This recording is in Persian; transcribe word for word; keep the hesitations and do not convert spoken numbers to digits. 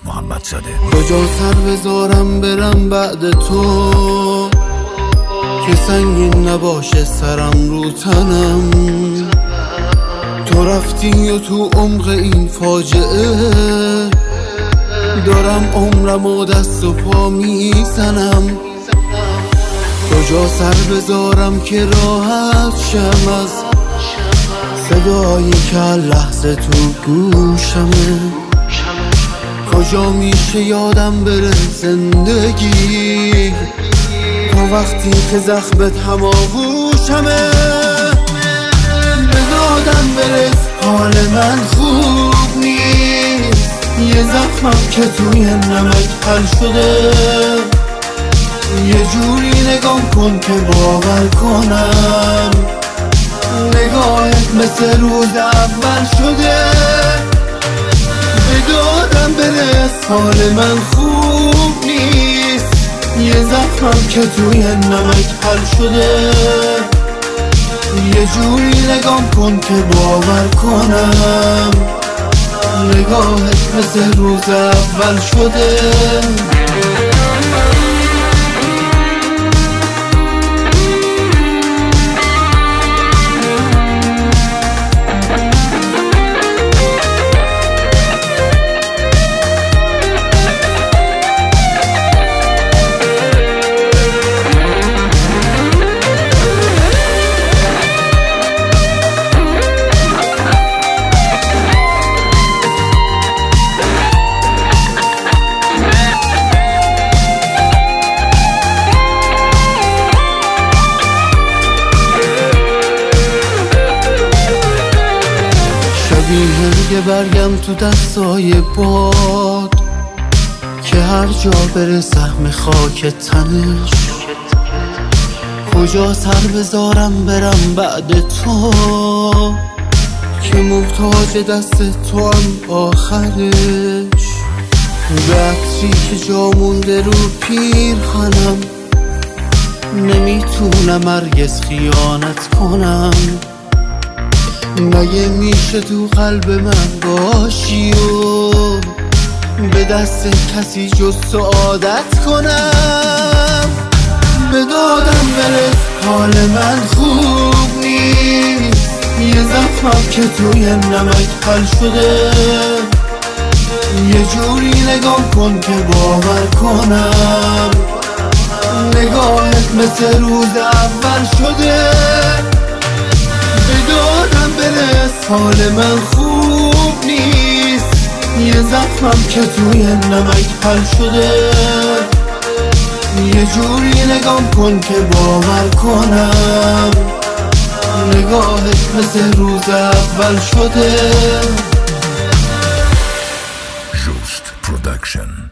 محمدزاده. کجا سر بذارم برم بعد تو که سنگین نباشه سرم رو تنم. تو رفتی و تو عمق این فاجعه دارم عمرم و دست و پا میزنم. کجا سر بذارم که راحت شم از صدایی که لحظه تو گوشمه. کجا میشه یادم بره زندگی تا وقتی که زخمت هماغوشمه. به دادم برس حال من خوب نیست، یه زخمم که توی نمک حل شده. یه جوری نگام کن که باور کنم نگاهت مثل روز اول شده. به دادم برس حال من خوب نیست، یه زخمم که توی نمک حل شده. یه جوری نگام کن که باور کنم نگاهت مثل روز اول شده. شبیه برگم تو دستای باد که هر جا بره سهم خاک تنش. کجا سر بذارم برم بعد تو که محتاج دست تو هم آخرش. به عطری که جا مونده رو پیرهنم نمیتونم هرگز خیانت کنم. مگه میشه تو قلب من باشی و به دست کسی جز تو عادت کنم. به دادم برس حال من خوب نیست، یه زخمم که توی نمک حل شده. یه جوری نگام کن که باور کنم نگاهت مثل روز اول شده. به دادم برس حال من خوب نیست، یه زخمم که توی نمک حل شده. یه جوری نگام کن که باور کنم نگاهت مثل روز اول شده. جوست پروداکشن.